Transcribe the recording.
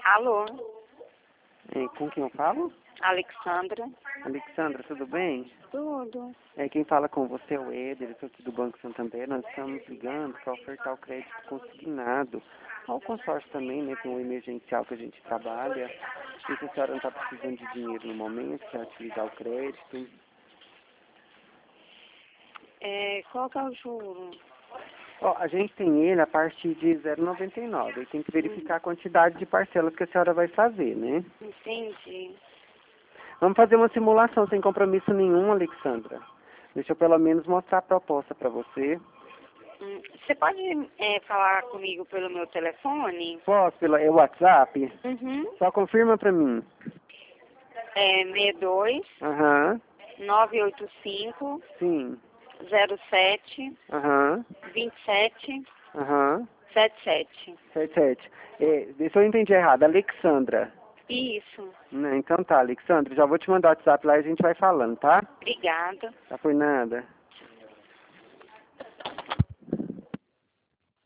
Alô, Com quem eu falo? Alexandra. Alexandra, tudo bem? Tudo. Quem fala com você é o Éder, eu sou aqui do Banco Santander. Nós estamos ligando para ofertar o crédito consignado. Ao consórcio também, né? Tem um emergencial que a gente trabalha. E se a senhora não está precisando de dinheiro no momento, quer utilizar o crédito. Qual que é o juro? Ó, a gente tem ele a partir de 0,99. Aí tem que verificar a quantidade de parcelas que a senhora vai fazer, né? Entendi. Vamos fazer uma simulação sem compromisso nenhum, Alexandra. Deixa eu pelo menos mostrar a proposta para você. Você pode falar comigo pelo meu telefone? Posso, pelo WhatsApp? Uhum. Só confirma para mim. 62 Aham, 985 sim. 07 Aham, 27 aham. 77. 77. Se eu entendi errado, Alexandra. Isso. Então tá, Alexandra, já vou te mandar o WhatsApp lá e a gente vai falando, tá? Obrigada. Tá por nada.